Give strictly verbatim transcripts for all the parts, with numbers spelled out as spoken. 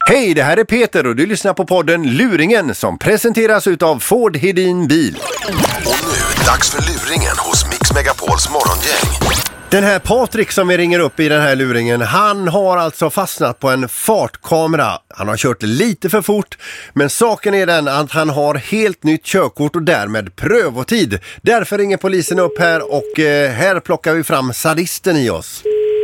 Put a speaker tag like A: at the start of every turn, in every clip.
A: Hej, det här är Peter och du lyssnar på podden Luringen som presenteras utav Ford Hedin Bil.
B: Och nu, dags för Luringen hos Mix Megapols morgongäng.
A: Den här Patrik som vi ringer upp i den här luringen, han har alltså fastnat på en fartkamera. Han har kört lite för fort, men saken är den att han har helt nytt körkort och därmed prövotid. Därför ringer polisen upp här och eh, här plockar vi fram sadisten i oss.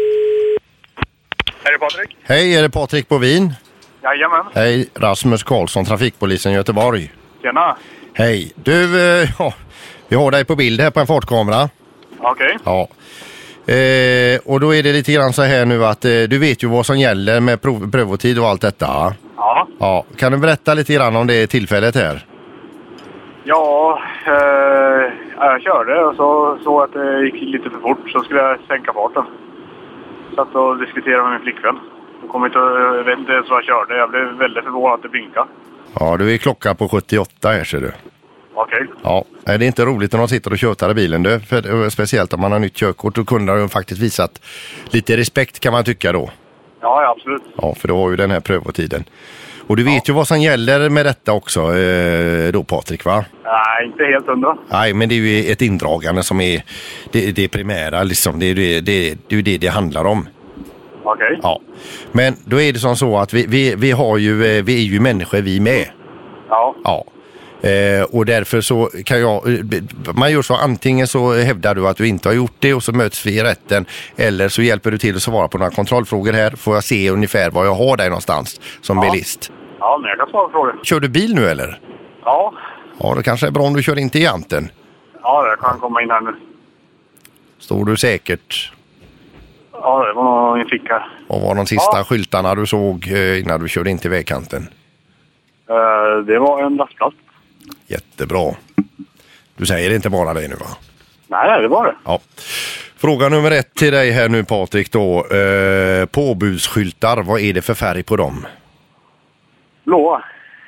C: Är det Patrik?
A: Hej, är det Patrik Bovin?
C: Jajamän.
A: Hej, Rasmus Karlsson, trafikpolisen i Göteborg.
C: Tjena.
A: Hej, du, eh, ja, vi har dig på bild här på en fartkamera.
C: Okej.
A: Ja. Eh, och då är det lite grann så här nu att eh, du vet ju vad som gäller med prov- prövotid och allt detta.
C: Ja.
A: Ja. Kan du berätta lite grann om det tillfället här?
C: Ja, eh, jag körde och så, så att det gick lite för fort så skulle jag sänka farten. Satt och diskuterade med min flickvän. Jag kom inte, jag vet inte ens vad jag körde. Jag blev väldigt förvånad att det blinkade.
A: Ja, du är klocka på sjuttioåtta här ser du.
C: Okej.
A: Ja, är det inte roligt när de sitter och tjötar i bilen du? För, speciellt om man har nytt körkort och kunde ju faktiskt visat lite respekt kan man tycka då.
C: Ja, ja, absolut.
A: Ja, för då har ju den här prövotiden. Och du vet ja. ju vad som gäller med detta också eh, då Patrik, va?
C: Nej, inte helt hundra.
A: Nej, men det är ju ett indragande som är det, det primära liksom. Det är ju det, det, det, det handlar om.
C: Okej. Okay.
A: Ja, men då är det som så att vi, vi, vi har ju, vi är ju människor vi med.
C: Ja.
A: Ja. Eh, och därför så kan jag, man gör så antingen så hävdar du att du inte har gjort det och så möts vi i rätten, eller så hjälper du till att svara på några kontrollfrågor här, får jag se ungefär var jag har dig någonstans som
C: ja.
A: bilist.
C: Ja, men jag kan svara på frågor.
A: Kör du bil nu eller?
C: Ja.
A: Ja, det kanske är bra om du kör in till Janten.
C: Ja, jag kan komma in här nu.
A: Står du säkert?
C: Ja, det var nog en ficka.
A: Och var de sista
C: ja.
A: skyltarna du såg innan du körde in till vägkanten?
C: Uh, det var en lastplats.
A: Jättebra. Du säger inte bara det nu, va?
C: Nej, nej, det var det.
A: Ja. Fråga nummer ett till dig här nu Patrik då. Eh, påbudsskyltar, vad är det för färg på dem?
C: Blåa.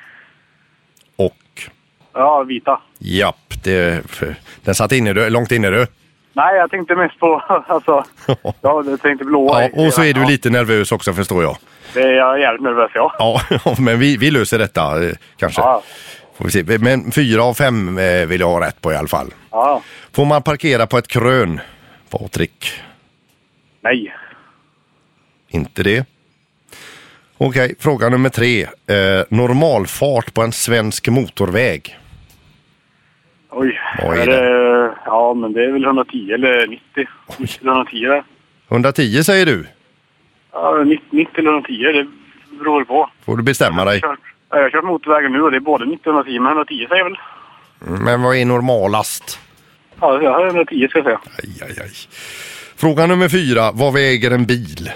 A: Och?
C: Ja, vita.
A: Japp, det, för, den satt inne du, långt inne du.
C: Nej, jag tänkte mest på, alltså, ja, jag tänkte blåa.
A: Ja, och så är du
C: ja.
A: lite nervös också förstår jag.
C: Det är jag jävligt nervös, ja.
A: Ja, men vi, vi löser detta eh, kanske.
C: Ja.
A: Får vi se. Men fyra av fem eh, vill jag ha rätt på i alla fall.
C: Ja.
A: Får man parkera på ett krön, Patrik?
C: Nej.
A: Inte det. Okej, fråga nummer tre. Eh, normalfart på en svensk motorväg.
C: Oj,
A: vad är
C: är
A: det?
C: det? Ja, men det är väl hundratio eller nittio. nittio eller hundratio där.
A: hundratio säger du?
C: Ja, nittio eller hundratio, det beror på.
A: Får du bestämma dig.
C: Jag har kört, jag har kört motorvägen nu och det är både nittio och hundratio, men hundratio säger jag väl.
A: Men vad är normalast?
C: Ja, jag har hundratio ska jag säga.
A: Aj, aj, aj. Fråga nummer fyra. Vad väger en bil?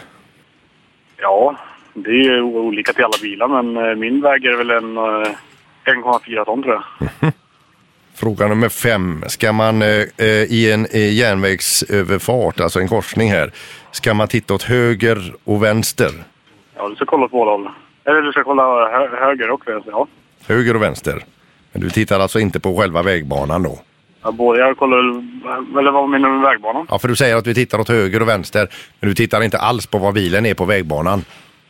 C: Ja, det är ju olika till alla bilar, men min väger väl en en komma fyra ton tror jag.
A: Mm. Fråga nummer fem. Ska man eh, i en eh, järnvägsöverfart, alltså en korsning här, ska man titta åt höger och vänster?
C: Ja, du ska kolla på båda håll. Eller du ska kolla hö- höger och vänster, ja.
A: Höger och vänster. Men du tittar alltså inte på själva vägbanan då?
C: Ja, både jag kollar, eller vad menar du med vägbanan?
A: Ja, för du säger att du tittar åt höger och vänster, men du tittar inte alls på vad bilen är på vägbanan.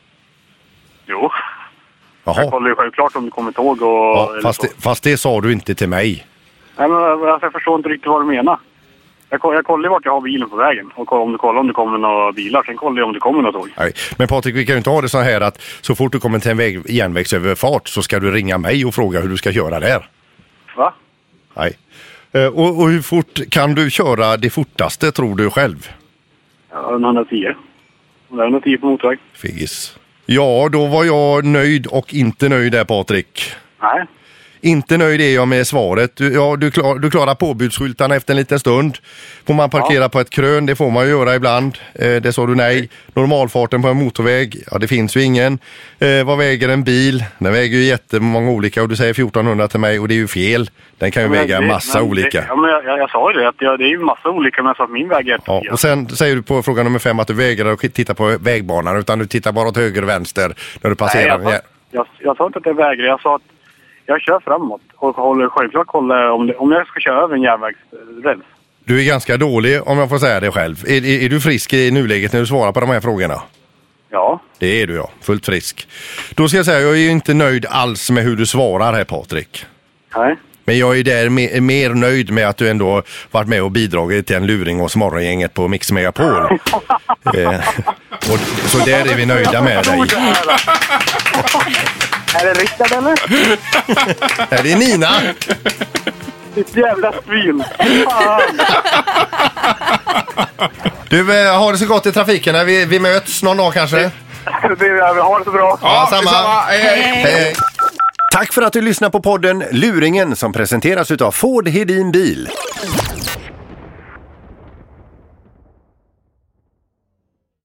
C: Jo.
A: Jaha.
C: Jag kollar ju självklart om du kommer ihåg och...
A: Ja, fast, det, fast det sa du inte till mig.
C: Nej, men alltså, jag förstår inte riktigt vad du menar. Jag, jag kollar ju vart jag har bilen på vägen. Och om du kollar om det kommer några bilar. Sen kollar jag om det kommer några tåg.
A: Nej. Men Patrik, vi kan ju inte ha det så här att så fort du kommer till en väg, järnvägsöverfart så ska du ringa mig och fråga hur du ska köra där.
C: Va?
A: Nej. Eh, och, och hur fort kan du köra det fortaste tror du själv?
C: Ja, hundratio. hundratio på motorväg.
A: Figgis. Ja, då var jag nöjd och inte nöjd där Patrik.
C: Nej.
A: Inte nöjd är jag med svaret. Du, ja, du, klar, du klarar påbudsskyltarna efter en liten stund. Får man parkera ja. på ett krön, det får man ju göra ibland. Eh, det sa du nej. Normalfarten på en motorväg, ja det finns ju ingen. Eh, vad väger en bil? Den väger ju jättemånga olika och du säger fjortonhundra till mig och det är ju fel. Den kan ju
C: ja,
A: väga en massa
C: det,
A: olika.
C: Det, ja, men jag, jag, jag sa ju det, att jag, det är ju massa olika men så att min väg är...
A: Ja, och sen säger du på fråga nummer fem att du vägrar att titta på vägbanan utan du tittar bara åt höger och vänster när du passerar.
C: Nej, jag, sa, jag, jag sa inte att jag vägrar, jag sa att jag kör framåt och håller självklart kolla om, det, om jag ska köra över en järnvägsräls.
A: Du är ganska dålig om jag får säga det själv. Är, är, är du frisk i nuläget när du svarar på de här frågorna?
C: Ja.
A: Det är du, ja. Fullt frisk. Då ska jag säga, jag är ju inte nöjd alls med hur du svarar här, Patrik.
C: Nej.
A: Men jag är där mer, mer nöjd med att du ändå varit med och bidragit till en luring hos morgongänget på Mix Megapol. eh, och, så där är vi nöjda med dig.
C: Är det Rickard eller?
A: Nej, det är Nina.
C: Ditt jävla svin.
A: Du, eh, har det så gott i trafiken. Vi, vi möts någon dag kanske.
C: Det är, har det så bra.
A: Ja, samma.
D: detsamma. Hej, hej.
A: Hej. Tack för att du lyssnar på podden Luringen som presenteras utav Ford Hedin Bil.